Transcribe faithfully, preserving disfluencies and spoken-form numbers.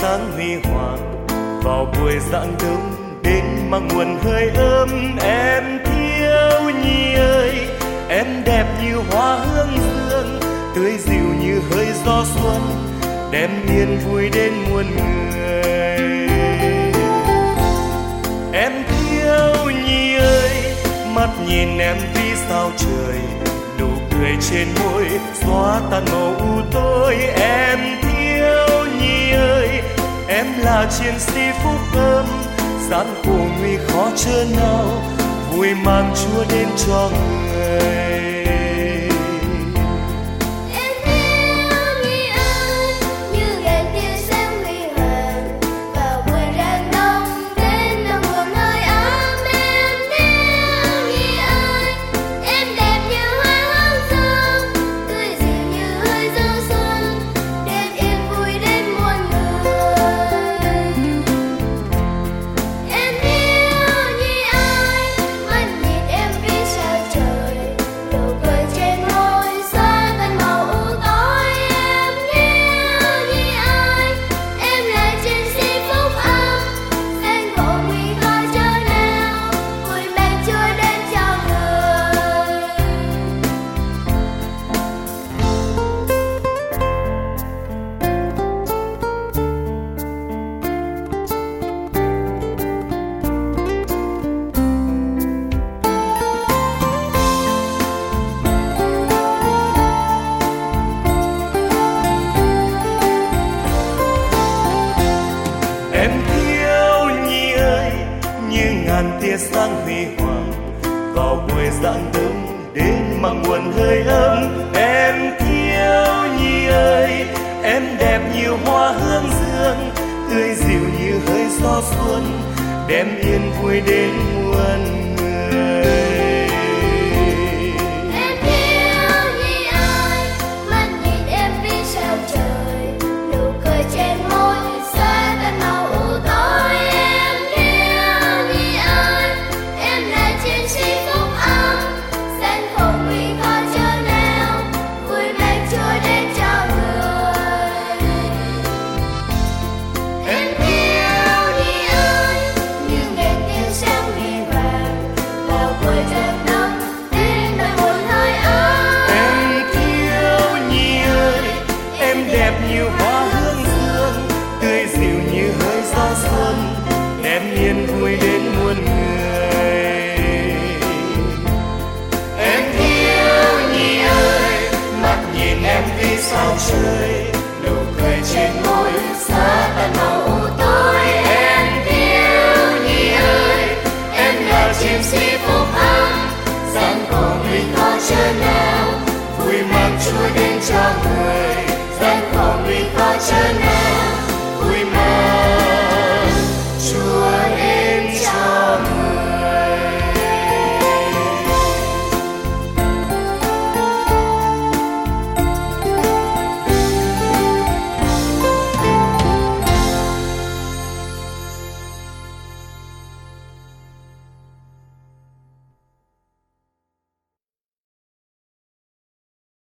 sáng huy hoàng vào buổi rạng đông đến mang nguồn hơi ấm. Em thiếu nhi ơi, em đẹp như hoa hương dương, tươi dịu như hơi gió xuân, đem niềm vui đến muôn người. Em thiếu nhi ơi, mắt nhìn em vì sao trời, nụ cười trên môi xóa tan màu u tối. Em thiếu nhi ơi, em là chiến sĩ phúc âm, gian khổ nguy khó chớ nào, vui mang Chúa đến cho người. Em thiếu nhi ơi, như ngàn tia sáng huy hoàng vào buổi rạng đông đến mang nguồn hơi ấm. Em thiếu nhi ơi, em đẹp như hoa hương dương, tươi dịu như hơi gió xuân, đem yên vui đến muôn người. Em thiếu nhi ơi, mắt nhìn em vì sao trời, nụ cười trên môi xóa tan màu u tối. Em thiếu nhi ơi, em là chiến sĩ phúc âm, gian khổ nguy khó chớ nào, vui mang Chúa đến cho người. Em thiếu nhi ơi, như ngàn tia sáng huy hoàng vào buổi rạng đông đến nỗi buồn hơi ấm. Em thiếu nhi ơi, em đẹp như hoa hương dương, tươi dịu như hơi gió xuân, đem yên vui đến muôn người. Em thiếu nhi ơi, mắt nhìn em vì sao trời, nụ cười trên môi xóa tan màu u tối. Em thiếu nhi ơi, em là chiến sĩ phúc âm, gian khổ nguy khó chớ nào, vui mang Chúa đến cho người.